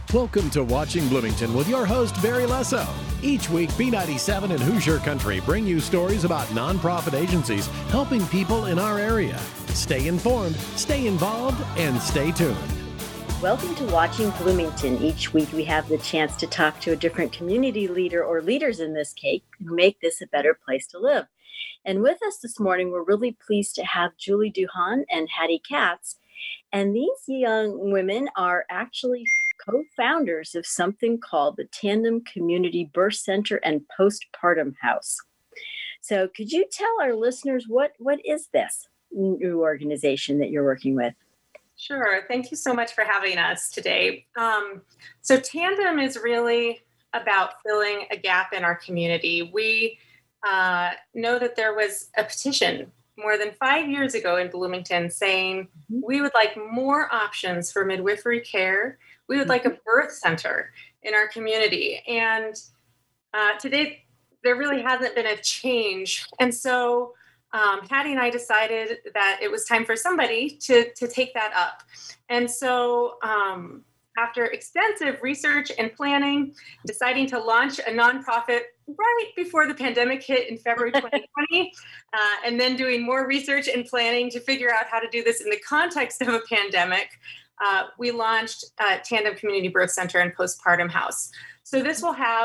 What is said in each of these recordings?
Welcome to Watching Bloomington with your host, Barry Lesso. Each week, B97 and Hoosier Country bring you stories about nonprofit agencies helping people in our area. Stay informed, stay involved, and stay tuned. Welcome to Watching Bloomington. Each week we have the chance to talk to a different community leader or leaders in this case who make this a better place to live. And with us this morning, we're really pleased to have Julie Duhan and Hattie Katz. And these young women are actually co-founders of something called the Tandem Community Birth Center and Postpartum House. So could you tell our listeners what is this new organization that you're working with? Sure. Thank you so much for having us today. So Tandem is really about filling a gap in our community. We know that there was a petition more than 5 years ago in Bloomington saying we would like more options for midwifery care. We would like a birth center in our community. And today, there really hasn't been a change. And so Hattie and I decided that it was time for somebody to take that up. And so after extensive research and planning, deciding to launch a nonprofit right before the pandemic hit in February 2020, and then doing more research and planning to figure out how to do this in the context of a pandemic, we launched Tandem Community Birth Center and Postpartum House. So this will have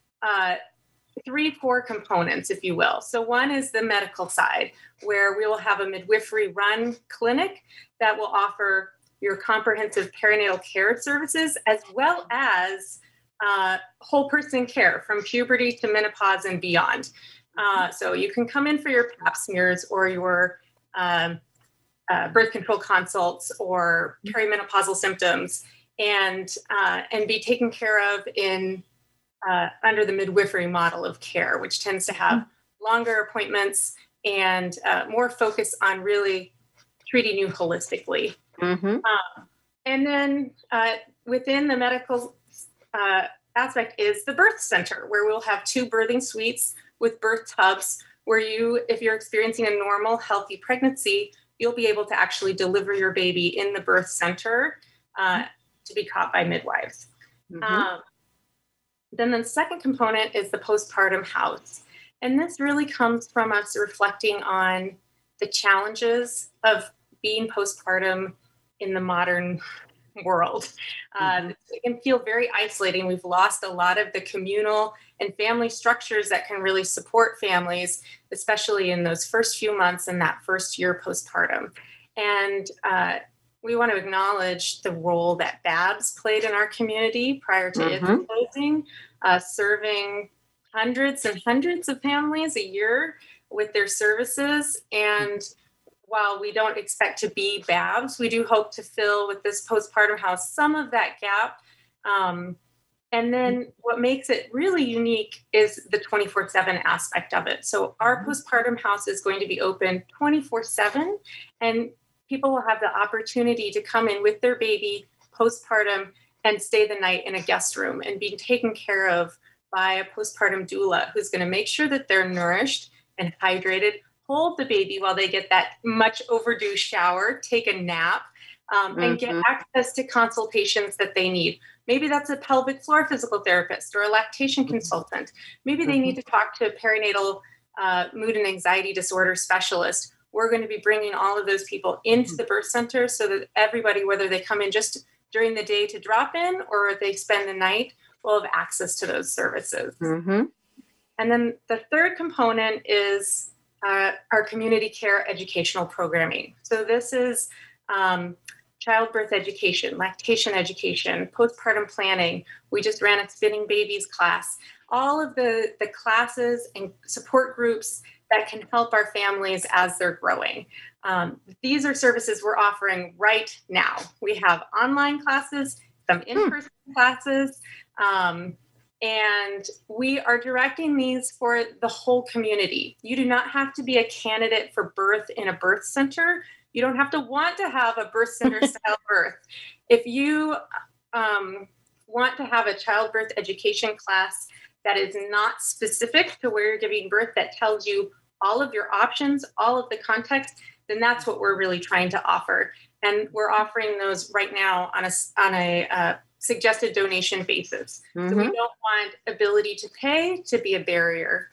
three core components, if you will. So one is the medical side, where we will have a midwifery-run clinic that will offer your comprehensive perinatal care services, as well as whole person care from puberty to menopause and beyond. So you can come in for your pap smears or your birth control consults or perimenopausal symptoms and be taken care of in under the midwifery model of care, which tends to have longer appointments and more focus on really treating you holistically. And then within the medical aspect is the birth center, where we'll have 2 birthing suites with birth tubs, where you, if you're experiencing a normal, healthy pregnancy, you'll be able to actually deliver your baby in the birth center to be caught by midwives. Then the second component is the postpartum house. And this really comes from us reflecting on the challenges of being postpartum in the modern world. It can feel very isolating. We've lost a lot of the communal and family structures that can really support families, especially in those first few months and that first year postpartum. And we want to acknowledge the role that BABS played in our community prior to its closing, serving hundreds and hundreds of families a year with their services. And while we don't expect to be BABS, we do hope to fill with this postpartum house some of that gap. And then what makes it really unique is the 24/7 aspect of it. So our postpartum house is going to be open 24/7, and people will have the opportunity to come in with their baby postpartum and stay the night in a guest room and be taken care of by a postpartum doula who's going to make sure that they're nourished and hydrated, hold the baby while they get that much overdue shower, take a nap, and get access to consultations that they need. Maybe that's a pelvic floor physical therapist or a lactation consultant. Maybe they need to talk to a perinatal mood and anxiety disorder specialist. We're going to be bringing all of those people into the birth center so that everybody, whether they come in just during the day to drop in or they spend the night, will have access to those services. And then the third component is our community care educational programming. So this is childbirth education, lactation education, postpartum planning. We just ran a Spinning Babies class. All of the classes and support groups that can help our families as they're growing. These are services we're offering right now. We have online classes, some in-person classes, and we are directing these for the whole community. You do not have to be a candidate for birth in a birth center. You don't have to want to have a birth center style birth. If you want to have a childbirth education class that is not specific to where you're giving birth, that tells you all of your options, all of the context, then that's what we're really trying to offer. And we're offering those right now on a suggested donation basis. Mm-hmm. So we don't want ability to pay to be a barrier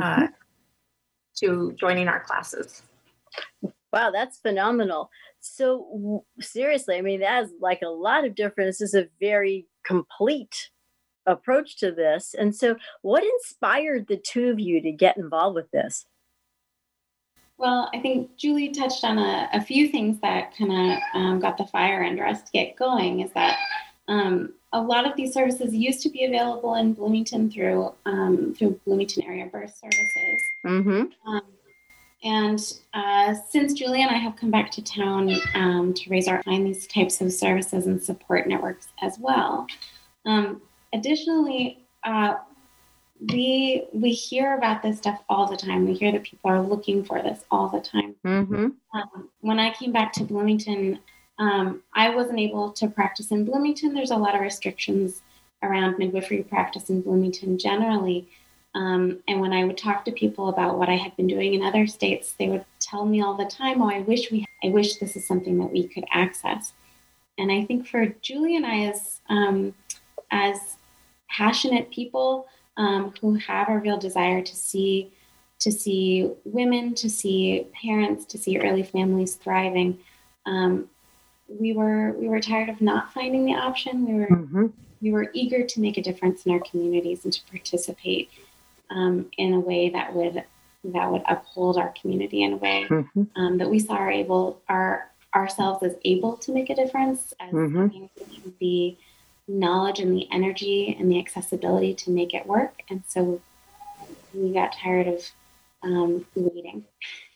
to joining our classes. Wow, that's phenomenal. So seriously, I mean, that's like a lot of different, this is a very complete approach to this. And so what inspired the two of you to get involved with this? Well, I think Julie touched on a few things that kind of got the fire under us to get going, is that a lot of these services used to be available in Bloomington through Bloomington Area Birth Services. Mm-hmm. And since Julie and I have come back to town to raise our find these types of services and support networks as well. Additionally, we hear about this stuff all the time. We hear that people are looking for this all the time. Mm-hmm. When I came back to Bloomington, I wasn't able to practice in Bloomington. There's a lot of restrictions around midwifery practice in Bloomington generally. And when I would talk to people about what I had been doing in other states, they would tell me all the time, "Oh, I wish this is something that we could access." And I think for Julie and I, as passionate people who have a real desire to see women, to see parents, to see early families thriving, we were tired of not finding the option. We were eager to make a difference in our communities and to participate in a way that would uphold our community in a way that we saw ourselves as able to make a difference, as having the knowledge and the energy and the accessibility to make it work. And so we got tired of waiting.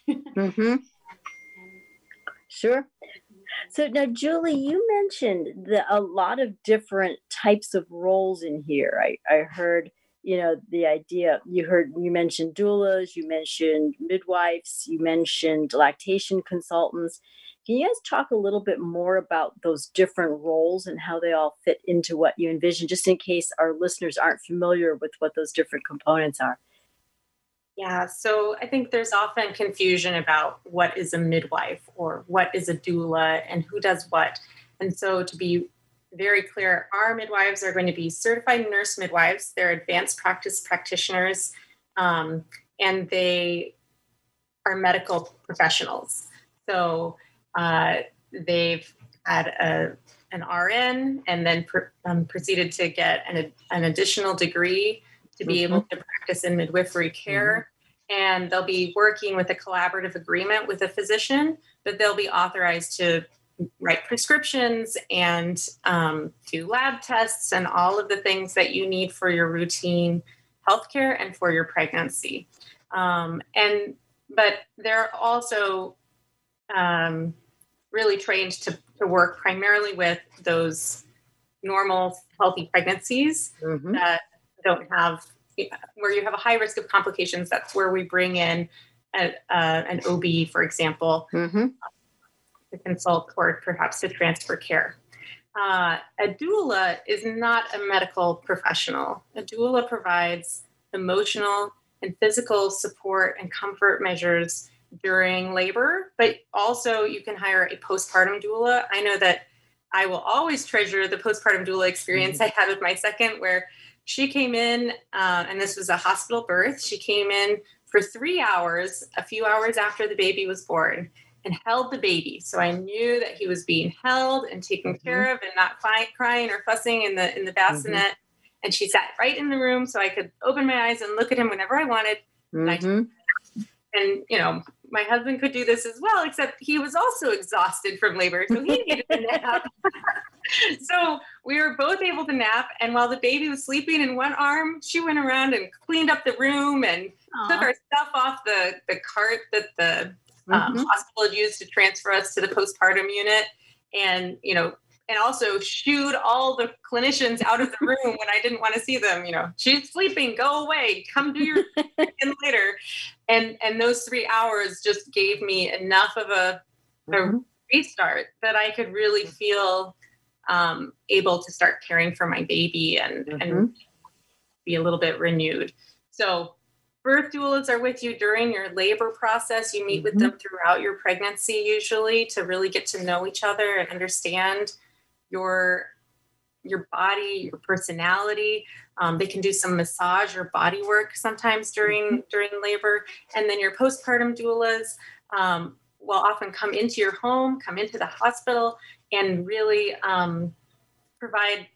Sure. So now, Julie, you mentioned a lot of different types of roles in here. I heard, the idea, you mentioned doulas, you mentioned midwives, you mentioned lactation consultants. Can you guys talk a little bit more about those different roles and how they all fit into what you envision, just in case our listeners aren't familiar with what those different components are? Yeah, so I think there's often confusion about what is a midwife or what is a doula and who does what. And so to be very clear, our midwives are going to be certified nurse midwives. They're advanced practice practitioners, and they are medical professionals. So they've had an RN and then proceeded to get an additional degree to be able to practice in midwifery care. And they'll be working with a collaborative agreement with a physician, but they'll be authorized to write prescriptions and do lab tests and all of the things that you need for your routine healthcare and for your pregnancy. But they're also really trained to work primarily with those normal, healthy pregnancies that don't have, where you have a high risk of complications. That's where we bring in an OB, for example, to consult or perhaps to transfer care. A doula is not a medical professional. A doula provides emotional and physical support and comfort measures during labor, but also you can hire a postpartum doula. I know that I will always treasure the postpartum doula experience I had with my second, where she came in, and this was a hospital birth. She came in for 3 hours, a few hours after the baby was born, and held the baby. So I knew that he was being held and taken care of and not crying or fussing in the bassinet. And she sat right in the room so I could open my eyes and look at him whenever I wanted. And my husband could do this as well, except he was also exhausted from labor, so he needed a nap. So we were both able to nap, and while the baby was sleeping in one arm, she went around and cleaned up the room and took our stuff off the cart that the hospital had used to transfer us to the postpartum unit, and also shooed all the clinicians out of the room when I didn't want to see them. She's sleeping, go away, come do your thing later. And those 3 hours just gave me enough of a restart that I could really feel able to start caring for my baby and be a little bit renewed. So birth doulas are with you during your labor process. You meet with them throughout your pregnancy, usually, to really get to know each other and understand your your body, your personality. They can do some massage or body work sometimes during labor. And then your postpartum doulas will often come into your home, come into the hospital, and really provide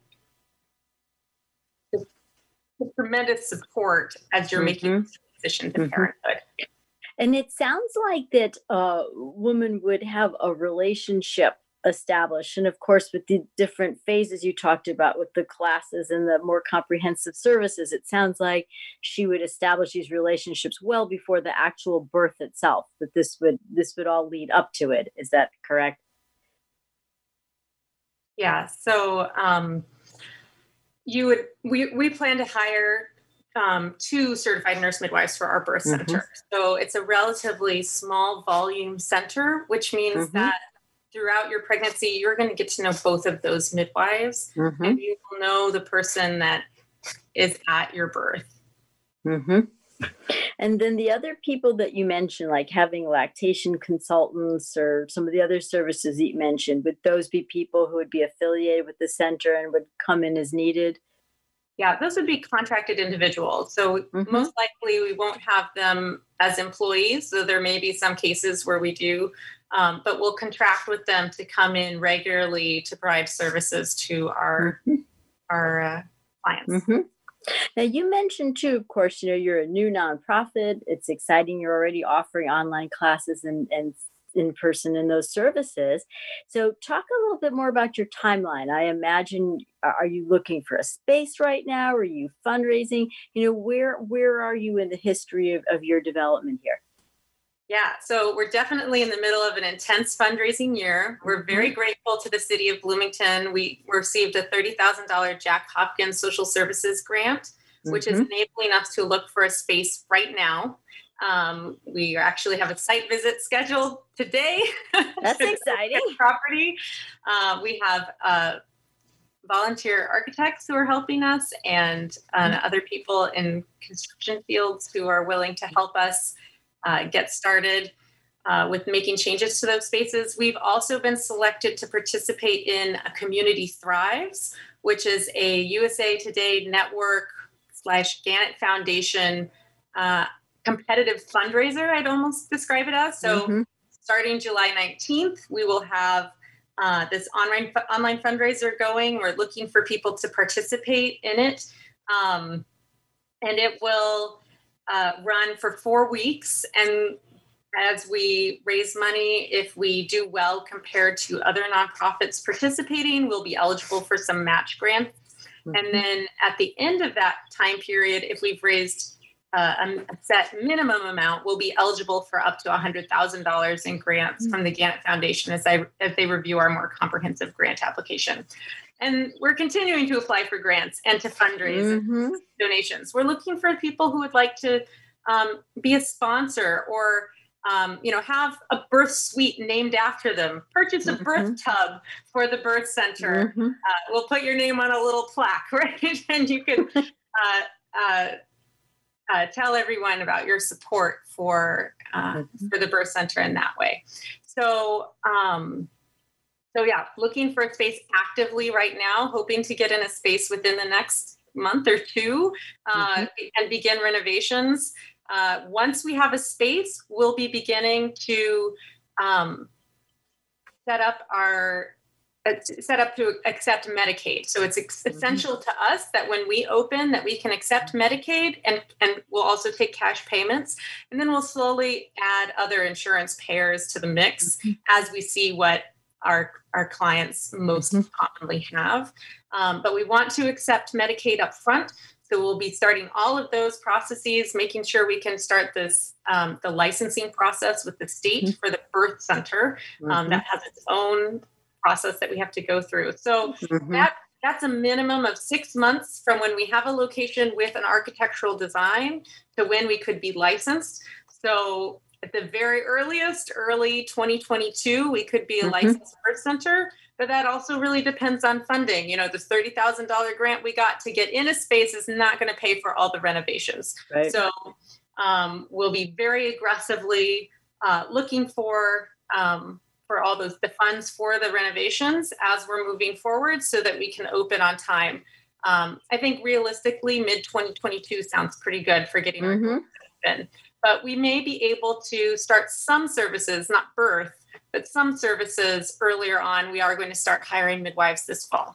tremendous support as you're making the transition to parenthood. And it sounds like that a woman would have a relationship established. And of course, with the different phases you talked about with the classes and the more comprehensive services, it sounds like she would establish these relationships well before the actual birth itself, that this would all lead up to it. Is that correct? Yeah. So we plan to hire 2 certified nurse midwives for our birth center. So it's a relatively small volume center, which means that throughout your pregnancy, you're going to get to know both of those midwives, and you will know the person that is at your birth. And then the other people that you mentioned, like having lactation consultants or some of the other services that you mentioned, would those be people who would be affiliated with the center and would come in as needed? Yeah, those would be contracted individuals. So most likely we won't have them as employees. So there may be some cases where we do, but we'll contract with them to come in regularly to provide services to our clients. Now, you mentioned too, of course, you're a new nonprofit. It's exciting. You're already offering online classes and in person in those services. So talk a little bit more about your timeline. I imagine, are you looking for a space right now? Are you fundraising? Where are you in the history of your development here? Yeah, so we're definitely in the middle of an intense fundraising year. We're very grateful to the city of Bloomington. We received a $30,000 Jack Hopkins Social Services grant, which is enabling us to look for a space right now. We actually have a site visit scheduled today. That's exciting. Property. We have volunteer architects who are helping us and other people in construction fields who are willing to help us get started with making changes to those spaces. We've also been selected to participate in a Community Thrives, which is a USA Today network / Gannett Foundation competitive fundraiser, I'd almost describe it as. So starting July 19th, we will have this online fundraiser going. We're looking for people to participate in it. And it will run for 4 weeks. And as we raise money, if we do well compared to other nonprofits participating, we'll be eligible for some match grants. And then at the end of that time period, if we've raised a set minimum amount, we'll be eligible for up to $100,000 in grants from the Gannett Foundation as they review our more comprehensive grant application. And we're continuing to apply for grants and to fundraise and donations. We're looking for people who would like to be a sponsor or have a birth suite named after them, purchase a birth tub for the birth center. We'll put your name on a little plaque, right? And you can tell everyone about your support for the birth center in that way. So yeah, looking for a space actively right now, hoping to get in a space within the next month or two and begin renovations. Once we have a space, we'll be beginning to set up to accept Medicaid. So it's essential to us that when we open that we can accept Medicaid and we'll also take cash payments. And then we'll slowly add other insurance payers to the mix as we see what our clients most commonly have. But we want to accept Medicaid up front. So we'll be starting all of those processes, making sure we can start this, the licensing process with the state for the birth center that has its own process that we have to go through. So that's a minimum of 6 months from when we have a location with an architectural design to when we could be licensed. So at the very earliest, early 2022, we could be a licensed birth center, but that also really depends on funding. This $30,000 grant we got to get in a space is not going to pay for all the renovations. Right. So we'll be very aggressively looking for for all the funds for the renovations as we're moving forward so that we can open on time. I think realistically, mid-2022 sounds pretty good for getting our doors open. But we may be able to start some services, not birth, but some services earlier on. We are going to start hiring midwives this fall.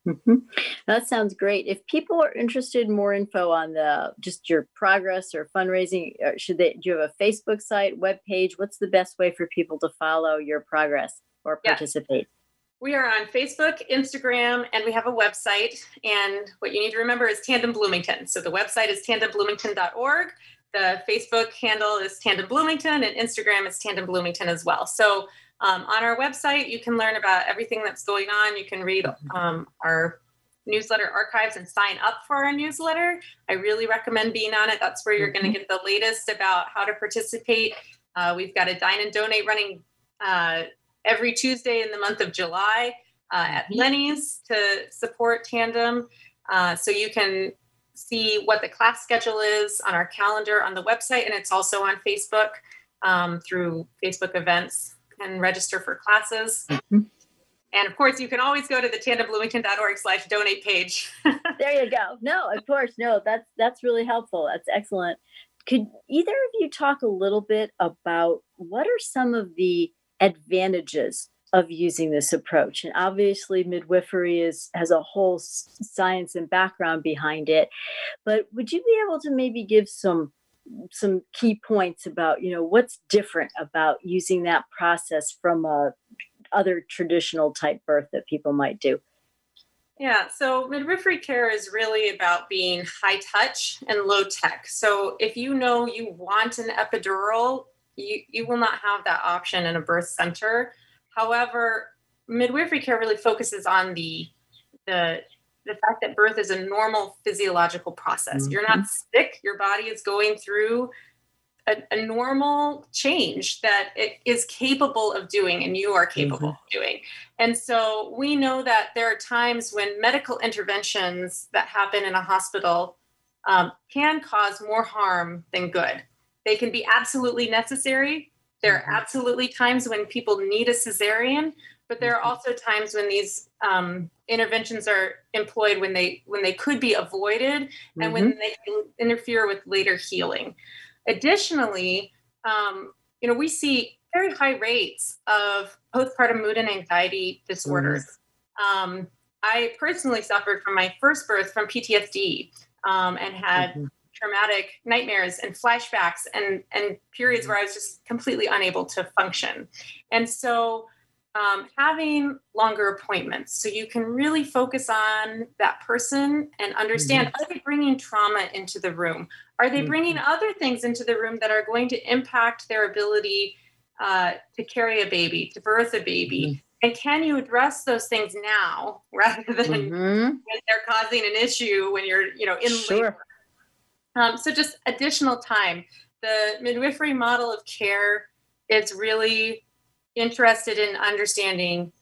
That sounds great. If people are interested in more info on just your progress or fundraising, do you have a Facebook site, webpage? What's the best way for people to follow your progress or participate? We are on Facebook, Instagram, and we have a website. And what you need to remember is Tandem Bloomington. So the website is tandembloomington.org. The Facebook handle is Tandem Bloomington, and Instagram is Tandem Bloomington as well. So on our website, you can learn about everything that's going on. You can read our newsletter archives and sign up for our newsletter. I really recommend being on it. That's where you're going to get the latest about how to participate. We've got a Dine and Donate running every Tuesday in the month of July at Lenny's to support Tandem. So you can see what the class schedule is on our calendar on the website, and it's also on Facebook through Facebook events, and register for classes. And of course, you can always go to the tandembloomington.org/donate page. There you go. No, of course. No, that's really helpful. That's excellent. Could either of you talk a little bit about what are some of the advantages of using this approach? And obviously midwifery has a whole science and background behind it, but would you be able to maybe give some key points about, what's different about using that process from other traditional type birth that people might do? Yeah, so midwifery care is really about being high touch and low tech. So if you know you want an epidural, you will not have that option in a birth center. However, midwifery care really focuses on the fact that birth is a normal physiological process. You're not sick. Your body is going through a normal change that it is capable of doing, and you are capable of doing. And so we know that there are times when medical interventions that happen in a hospital can cause more harm than good. They can be absolutely necessary. There are absolutely times when people need a cesarean, but there are also times when these interventions are employed when they could be avoided and when they can interfere with later healing. Additionally, we see very high rates of postpartum mood and anxiety disorders. I personally suffered from my first birth from PTSD and had traumatic nightmares and flashbacks and periods where I was just completely unable to function. And so having longer appointments so you can really focus on that person and understand, are they bringing trauma into the room? Are they bringing other things into the room that are going to impact their ability to carry a baby, to birth a baby? And can you address those things now rather than when they're causing an issue when you're, in labor? So just additional time. The midwifery model of care is really interested in understanding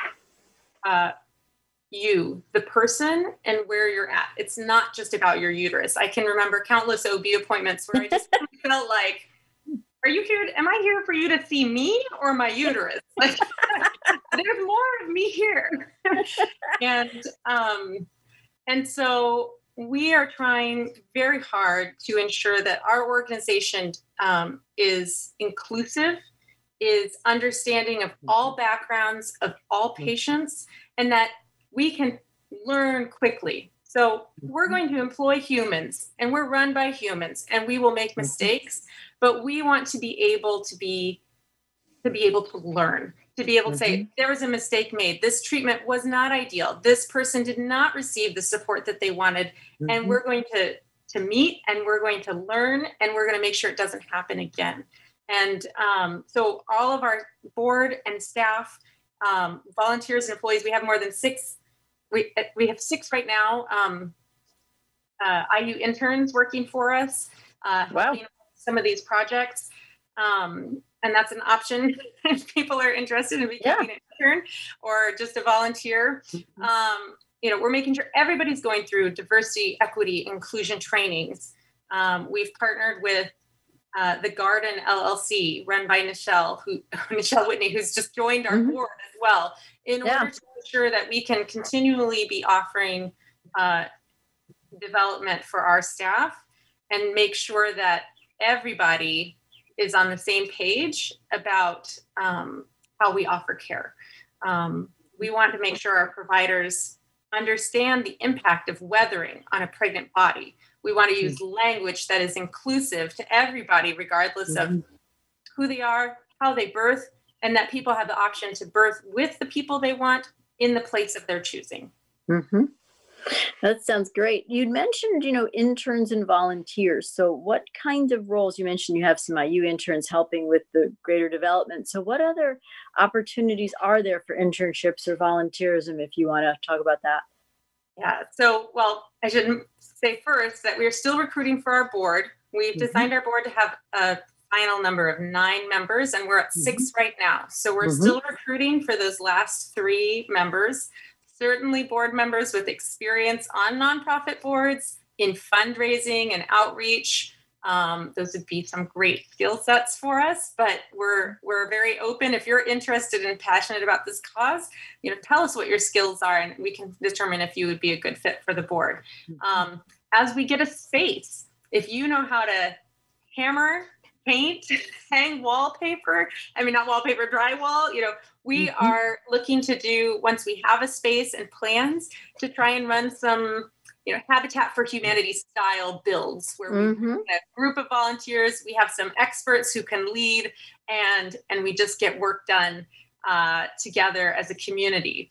you, the person, and where you're at. It's not just about your uterus. I can remember countless OB appointments where I just felt like, are you here? Am I here for you to see me or my uterus? Like, there's more of me here. And so we are trying very hard to ensure that our organization is inclusive, is understanding of all backgrounds of all patients, and that we can learn quickly. So we're going to employ humans, and we're run by humans, and we will make mistakes, but we want to be able to learn, to be able to say, there was a mistake made. This treatment was not ideal. This person did not receive the support that they wanted. And we're going to meet, and we're going to learn, and we're going to make sure it doesn't happen again. And so all of our board and staff, volunteers and employees, we have more than 6. We have 6 right now. IU interns working for us, helping some of these projects. And that's an option if people are interested in becoming an intern or just a volunteer. We're making sure everybody's going through diversity, equity, inclusion trainings. We've partnered with the Garden LLC, run by Nichelle Whitney, who's just joined our board as well, in order to ensure that we can continually be offering development for our staff and make sure that everybody is on the same page about how we offer care. We want to make sure our providers understand the impact of weathering on a pregnant body. We want to use language that is inclusive to everybody, regardless of who they are, how they birth, and that people have the option to birth with the people they want in the place of their choosing. Mm-hmm. That sounds great. You'd mentioned, interns and volunteers. So what kinds of roles? You mentioned you have some IU interns helping with the greater development. So what other opportunities are there for internships or volunteerism, if you want to talk about that? Yeah. So, I should say first that we are still recruiting for our board. We've designed our board to have a final number of 9 members, and we're at 6 right now. So we're still recruiting for those last 3 members. Certainly board members with experience on nonprofit boards in fundraising and outreach. Those would be some great skill sets for us, but we're very open. If you're interested and passionate about this cause, tell us what your skills are and we can determine if you would be a good fit for the board. As we get a space, if you know how to hammer, paint, hang wallpaper, not wallpaper, drywall, we are looking to do, once we have a space and plans, to try and run some, Habitat for Humanity style builds where we have a group of volunteers, we have some experts who can lead, and we just get work done together as a community.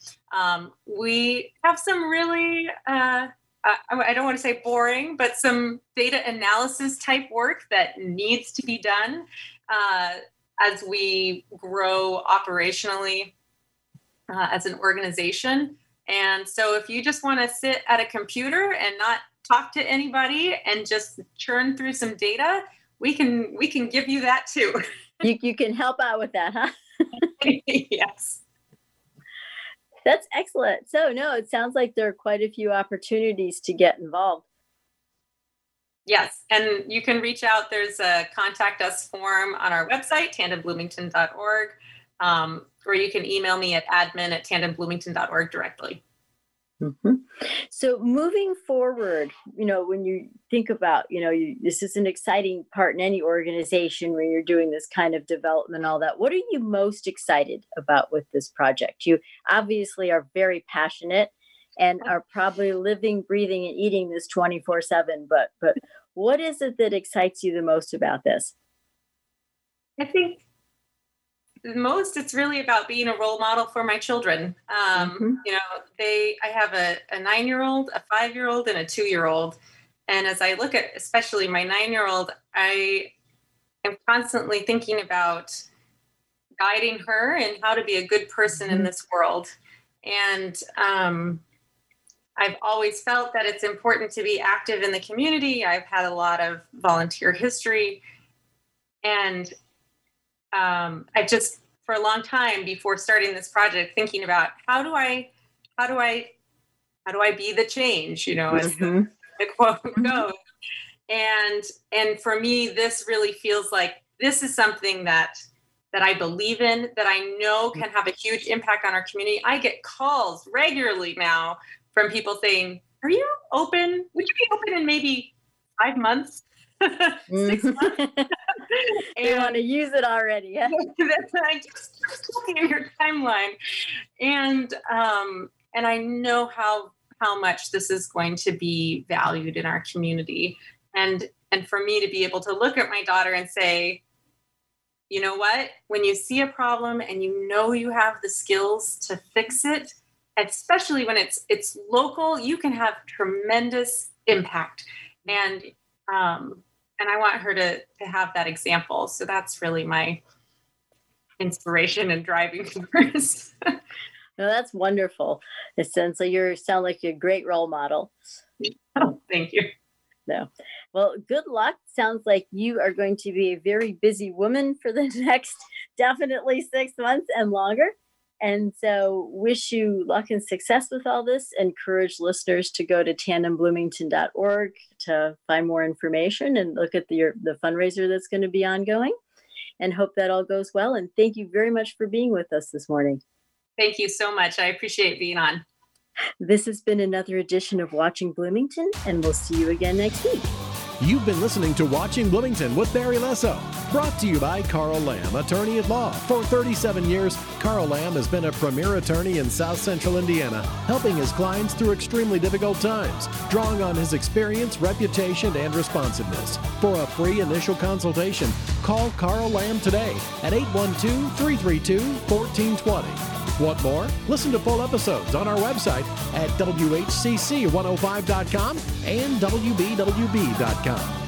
We have some really, I don't want to say boring, but some data analysis type work that needs to be done as we grow operationally as an organization. And so if you just want to sit at a computer and not talk to anybody and just churn through some data, we can give you that too. You can help out with that, huh? Yes. That's excellent. So it sounds like there are quite a few opportunities to get involved. Yes. And you can reach out. There's a contact us form on our website, tandembloomington.org, or you can email me at admin@tandembloomington.org directly. So moving forward, when you think about, this is an exciting part in any organization when you're doing this kind of development, all that. What are you most excited about with this project? You obviously are very passionate and are probably living, breathing, and eating this 24/7. But what is it that excites you the most about this? I think it's really about being a role model for my children. I have a 9-year-old, a 5-year-old, and a 2-year-old. And as I look at especially my 9-year-old, I am constantly thinking about guiding her and how to be a good person in this world. And I've always felt that it's important to be active in the community. I've had a lot of volunteer history. And I just, for a long time before starting this project, thinking about how do I be the change, as the quote goes. And for me, this really feels like this is something that I believe in, that I know can have a huge impact on our community. I get calls regularly now from people saying, "Are you open? Would you be open in maybe 5 months?" 6 months. They want to use it already. Yeah. I just looking at your timeline, and I know how much this is going to be valued in our community, and for me to be able to look at my daughter and say, you know what? When you see a problem and you have the skills to fix it, especially when it's local, you can have tremendous impact, and I want her to have that example. So that's really my inspiration and driving force. No, that's wonderful. It sounds like you sound like a great role model. Oh, thank you. No. Well, good luck. Sounds like you are going to be a very busy woman for the next definitely 6 months and longer. And so wish you luck and success with all this. Encourage listeners to go to tandembloomington.org to find more information and look at the fundraiser that's going to be ongoing, and hope that all goes well. And thank you very much for being with us this morning. Thank you so much. I appreciate being on. This has been another edition of Watching Bloomington, and we'll see you again next week. You've been listening to Watching Bloomington with Barry Lesso, brought to you by Carl Lamb, attorney at law. For 37 years, Carl Lamb has been a premier attorney in South Central Indiana, helping his clients through extremely difficult times, drawing on his experience, reputation, and responsiveness. For a free initial consultation, call Carl Lamb today at 812-332-1420. Want more? Listen to full episodes on our website at WHCC105.com and WBWB.com.